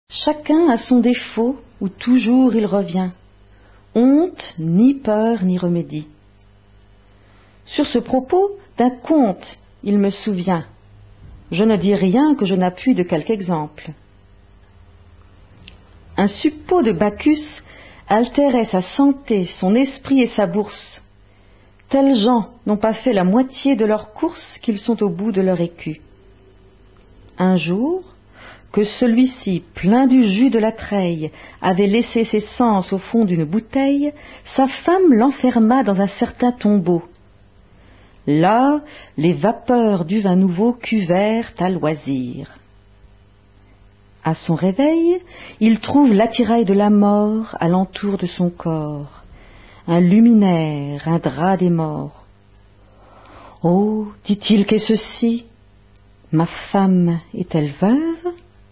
Chacun a son défaut où toujours il revient. Honte, ni peur, ni remédie. Sur ce propos, d'un conte, il me souvient. Je ne dis rien que je n'appuie de quelque exemple. Un suppôt de Bacchus altérait sa santé, son esprit et sa bourse. Tels gens n'ont pas fait la moitié de leur course qu'ils sont au bout de leur écu. Un jour, que celui-ci, plein du jus de la treille, avait laissé ses sens au fond d'une bouteille, sa femme l'enferma dans un certain tombeau. Là, les vapeurs du vin nouveau cuvèrent à loisir. À son réveil, il trouve l'attirail de la mort alentour de son corps, un luminaire, un drap des morts. « Oh, dit-il, qu'est ceci? Ma femme est-elle veuve ?»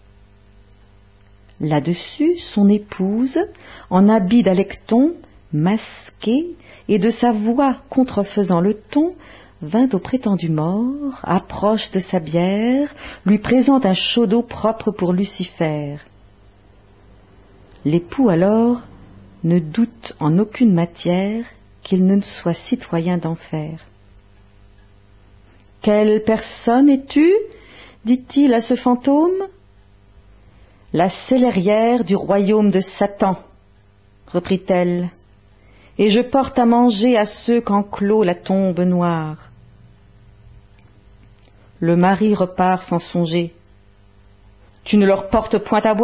Là-dessus, son épouse, en habit d'alecton, masquée, et de sa voix contrefaisant le ton, vint au prétendu mort, approche de sa bière, lui présente un chaud d'eau propre pour Lucifer. L'époux alors ne doute en aucune matière qu'il ne soit citoyen d'enfer. « Quelle personne es-tu » dit-il à ce fantôme. « La célérière du royaume de Satan, reprit-elle, et je porte à manger à ceux qu'enclôt la tombe noire. » Le mari repart sans songer. « Tu ne leur portes point à boire »